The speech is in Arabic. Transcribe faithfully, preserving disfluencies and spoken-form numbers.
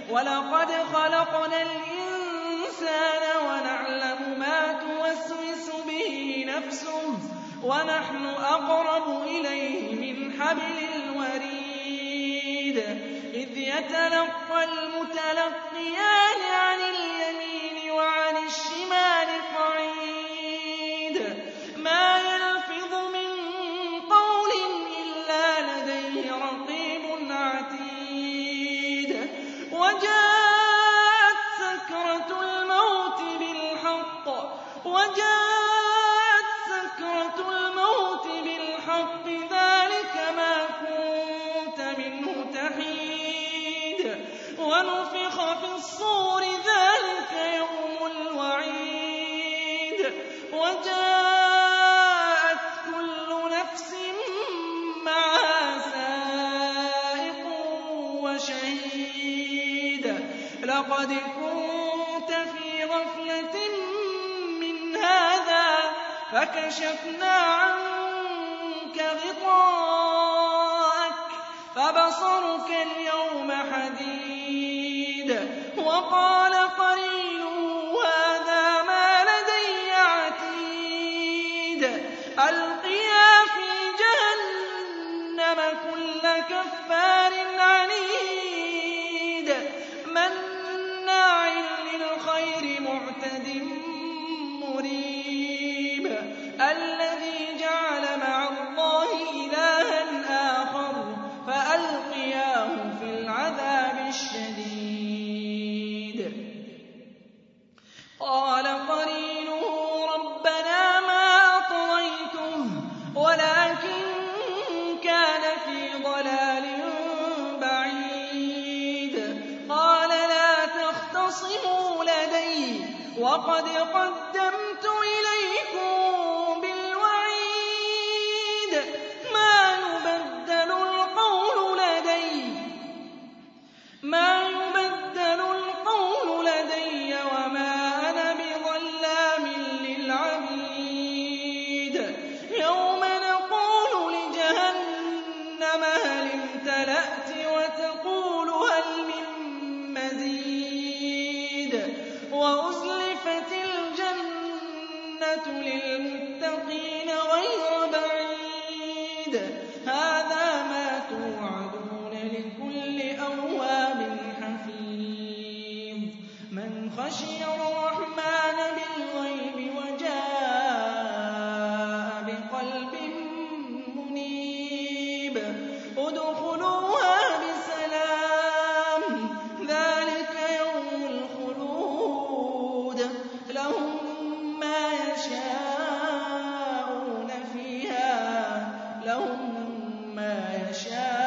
وَلَقَدْ خَلَقْنَا الْإِنسَانَ وَنَعْلَمُ مَا تُوَسْوِسُ بِهِ نَفْسُهُ وَنَحْنُ أَقْرَبُ إِلَيْهِ مِنْ حَبْلِ الْوَرِيدِ إِذْ يَتَلَقَّى الْمُتَلَقِّيَانِ عَنِ الْيَمِينِ وَعَنِ الشِّمَالِ قَعِيدٌ مَا يَلْفِظُ مِن قَوْلٍ إِلَّا لَدَيْهِ رَقِيبٌ عَتِيدٌ وَجَاءَتْ سَكْرَةُ الْمَوْتِ بِالْحَقِّ وَجَاءَتْ سَكْرَةُ الْمَوْتِ بِالْحَقِّ ذَلِكَ مَا كُنتَ مِنْهُ تَحِيدُ وَنُفِخَ فِي الصُّورِ ذَلِكَ يَوْمُ الْوَعِيدِ وَجَاءَتْ كُلُّ نَفْسٍ مَّعَهَا سَائِقٌ وَشَهِيدٌ لَقَدْ كُنتَ فِي غَفْلَةٍ مِّنْ هَٰذَا فَكَشَفْنَا عَنكَ غِطَاءَكَ فَبَصَرُكَ الْيَوْمَ حَدِيدٌ وَقَالَ قَرِينُهُ هَٰذَا مَا لَدَيَّ عَتِيدٌ أَلْقِيَا فِي جَهَنَّمَ كُلَّ كَفَّارٍ عَنِيدٍ مَّنَّاعٍ لِّلْخَيْرِ مُعْتَدٍ مُّرِيبٍ الَّذِي جَعَلَ مَعَ اللَّهِ إِلَٰهًا آخَرَ فَأَلْقِيَاهُ فِي الْعَذَابِ الشَّدِيدِ قَالَ قَرِينُهُ رَبَّنَا مَا أَطْغَيْتُهُ وَلَٰكِن كَانَ فِي ضَلَالٍ بَعِيدٍ قَالَ لَا تَخْتَصِمُوا لَدَيَّ وَقَدْ قَدَّمْتُ إِلَيْكُم بِالْوَعِيدِ مَا يُبَدَّلُ الْقَوْلُ لَدَيَّ مَا يُبَدَّلُ الْقَوْلُ لَدَيَّ وَمَا أَنَا بِظَلَّامٍ لِّلْعَبِيدِ يَوْمَ نَقُولُ لِجَهَنَّمَ هَلِ امْتَلَأْتِ وَتَقُولُ هَلْ مِن مَّزِيدٍ وَأُزْلِفَتِ الْجَنَّةُ لِلْمُتَّقِينَ غَيْرَ بَعِيدٍ هَٰذَا مَا تُوعَدُونَ لِكُلِّ أَوَّابٍ حَفِيظٍ مَّنْ خَشِيَ الرَّحْمَٰنَ بِالْغَيْبِ وَجَاءَ بِقَلْبٍ مُّنِيبٍ ادْخُلُوهَا بِسَلَامٍ ذَٰلِكَ يَوْمُ الْخُلُودِ لَهُم مَّا يَشَاءُونَ فِيهَا لَهُم مَّا يَشَاءُونَ